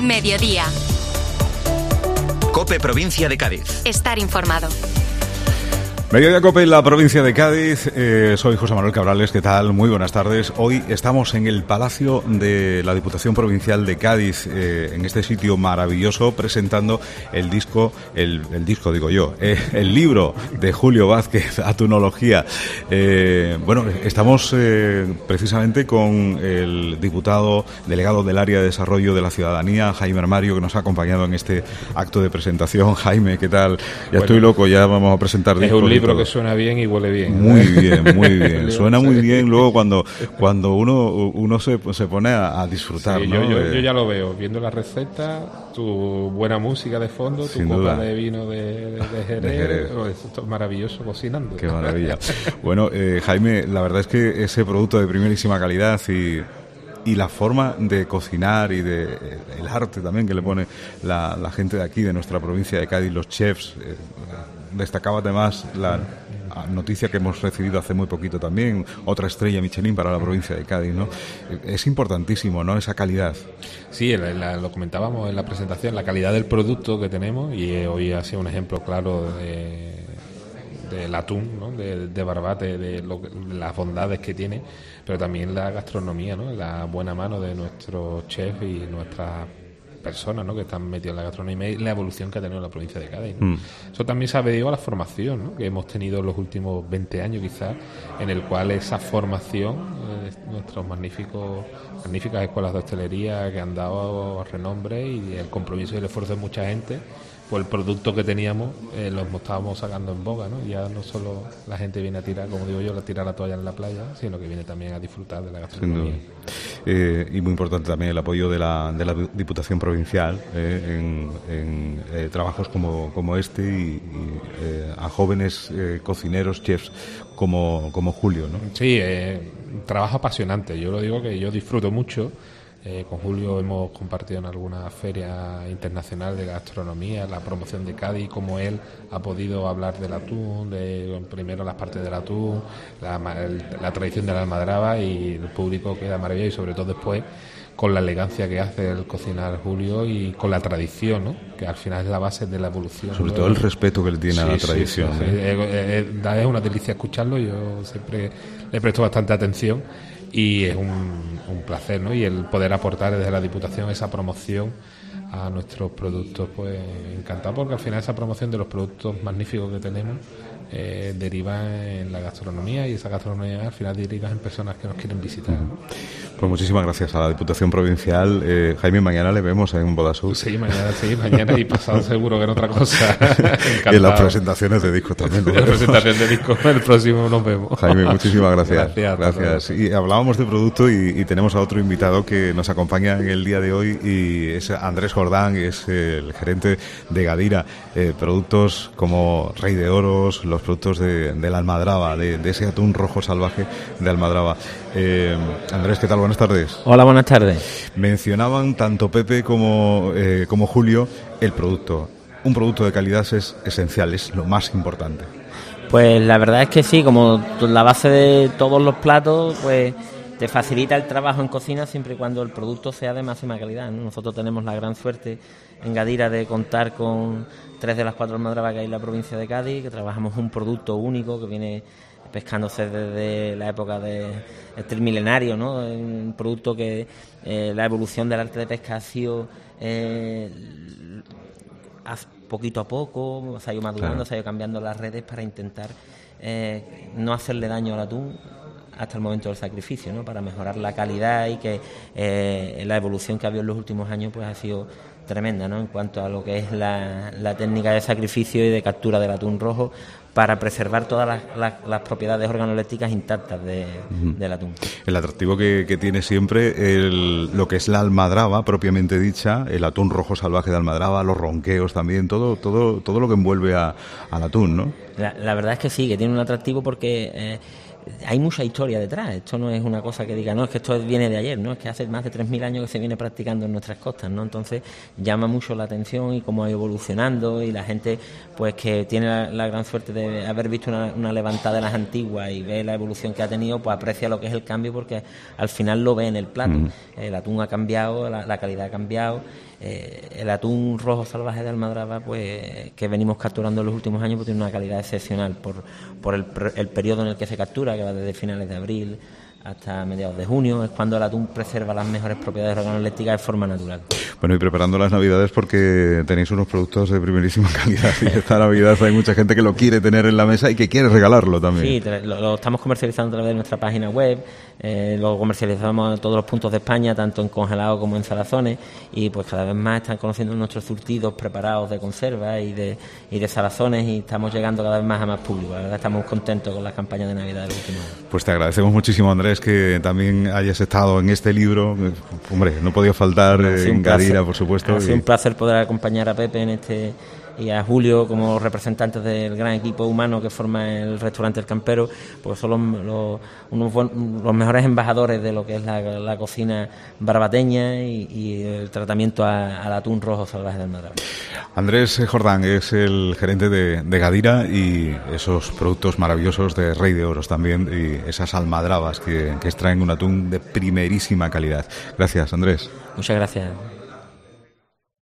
Mediodía. COPE Provincia de Cádiz. Estar informado. Mediodía COPE en la provincia de Cádiz. Soy José Manuel Cabrales, ¿qué tal? Muy buenas tardes. Hoy estamos en el Palacio de la Diputación Provincial de Cádiz, en este sitio maravilloso, presentando el libro de Julio Vázquez, Atunología. Bueno, estamos precisamente con el diputado delegado del Área de Desarrollo de la Ciudadanía, Jaime Armario, que nos ha acompañado en este acto de presentación. Jaime, ¿qué tal? Estoy loco, ya vamos a presentar discos. Libro que suena bien y huele bien. Muy bien, muy bien. Suena muy bien luego cuando uno se pone a disfrutar, sí, ¿no? Yo ya lo veo, viendo la receta, tu buena música de fondo, tu copa de vino de Jerez. Esto es maravilloso cocinando. Qué maravilla. Bueno, Jaime, la verdad es que ese producto de primerísima calidad y la forma de cocinar y el arte también que le pone la gente de aquí, de nuestra provincia de Cádiz, los chefs. Destacaba además la noticia que hemos recibido hace muy poquito también, otra estrella Michelin para la provincia de Cádiz, ¿no? Es importantísimo, ¿no?, esa calidad. Sí, lo comentábamos en la presentación, la calidad del producto que tenemos, y hoy ha sido un ejemplo claro del atún, ¿no?, de Barbate, de las bondades que tiene, pero también la gastronomía, ¿no?, la buena mano de nuestros chefs y nuestras personas, ¿no?, que están metidas en la gastronomía y la evolución que ha tenido la provincia de Cádiz, ¿no? Eso también se ha debido a la formación, ¿no?, que hemos tenido en los últimos 20 años quizás, en el cual esa formación, nuestras magníficas escuelas de hostelería que han dado renombre, y el compromiso y el esfuerzo de mucha gente, pues el producto que teníamos lo estábamos sacando en boga, ¿no? Ya no solo la gente viene a tirar, como digo yo, a tirar la toalla en la playa, sino que viene también a disfrutar de la gastronomía. Y muy importante también el apoyo de la Diputación Provincial en trabajos como este y a jóvenes cocineros, chefs como Julio, ¿no? Sí, un trabajo apasionante. Yo lo digo que yo disfruto mucho. Con Julio hemos compartido en alguna feria internacional de gastronomía la promoción de Cádiz, como él ha podido hablar del atún, primero las partes del atún, la tradición de la almadraba, y el público queda maravillado, y sobre todo después con la elegancia que hace el cocinar Julio y con la tradición, ¿no?, que al final es la base de la evolución. Sobre todo el respeto que le tiene a la tradición. Sí. Es una delicia escucharlo, yo siempre le presto bastante atención. Y es un placer, ¿no?, y el poder aportar desde la Diputación esa promoción a nuestros productos, pues encantado, porque al final esa promoción de los productos magníficos que tenemos deriva en la gastronomía, y esa gastronomía al final deriva en personas que nos quieren visitar, ¿no? Pues muchísimas gracias a la Diputación Provincial. Jaime, mañana le vemos en Bodasur. Sí, mañana y pasado seguro que en otra cosa. Y en las presentaciones de discos también. En las presentaciones de discos, el próximo nos vemos. Jaime, muchísimas gracias. Gracias. Y hablábamos de producto y tenemos a otro invitado que nos acompaña en el día de hoy, y es Andrés Jordán, que es el gerente de Gadira. Productos como Rey de Oros, los productos de la almadraba, de ese atún rojo salvaje de almadraba. Andrés, ¿qué tal? Buenas tardes. Hola, buenas tardes. Mencionaban tanto Pepe como Julio el producto. Un producto de calidad es esencial, es lo más importante. Pues la verdad es que sí, como la base de todos los platos, pues te facilita el trabajo en cocina siempre y cuando el producto sea de máxima calidad, ¿no? Nosotros tenemos la gran suerte en Gadira de contar con 3 de las 4 almadrabas que hay en la provincia de Cádiz, que trabajamos un producto único que viene pescándose desde la época del milenario, ¿no? Un producto que la evolución del arte de pesca ha sido poquito a poco, se ha ido madurando, claro. Se ha ido cambiando las redes para intentar no hacerle daño al atún hasta el momento del sacrificio, ¿no?, para mejorar la calidad, y que la evolución que ha habido en los últimos años pues ha sido tremenda, ¿no?, en cuanto a lo que es la técnica de sacrificio y de captura del atún rojo, para preservar todas las propiedades organolépticas intactas del atún. El atractivo que tiene siempre lo que es la almadraba propiamente dicha, el atún rojo salvaje de almadraba, los ronqueos también, todo lo que envuelve al atún, ¿no? La verdad es que sí, que tiene un atractivo porque hay mucha historia detrás. Esto no es una cosa que diga, no, es que esto viene de ayer, no, es que hace más de 3.000 años que se viene practicando en nuestras costas, ¿no? Entonces llama mucho la atención y cómo ha ido evolucionando, y la gente pues que tiene la gran suerte de haber visto una levantada de las antiguas y ve la evolución que ha tenido, pues aprecia lo que es el cambio, porque al final lo ve en el plato. el atún ha cambiado, la calidad ha cambiado. El atún rojo salvaje de Almadraba, pues que venimos capturando en los últimos años, pues tiene una calidad excepcional por el periodo en el que se captura, que va desde finales de abril hasta mediados de junio, es cuando el atún preserva las mejores propiedades organolépticas de forma natural. Bueno, y preparando las Navidades, porque tenéis unos productos de primerísima calidad, y esta Navidad hay mucha gente que lo quiere tener en la mesa y que quiere regalarlo también. Sí, lo estamos comercializando a través de nuestra página web, lo comercializamos en todos los puntos de España, tanto en congelado como en salazones, y pues cada vez más están conociendo nuestros surtidos preparados de conserva y de salazones, y estamos llegando cada vez más a más público. La verdad, estamos contentos con las campañas de Navidad del último año. Pues te agradecemos muchísimo, Andrés, que también hayas estado en este libro. Hombre, no podía faltar en Gadira, por supuesto. Ha sido un placer poder acompañar a Pepe en este, y a Julio como representantes del gran equipo humano que forma el restaurante El Campero, pues son los mejores embajadores de lo que es la cocina barbateña y el tratamiento al atún rojo salvaje del Almadraba. Andrés Jordán es el gerente de Gadira, y esos productos maravillosos de Rey de Oros también, y esas almadrabas que extraen un atún de primerísima calidad. Gracias, Andrés. Muchas gracias.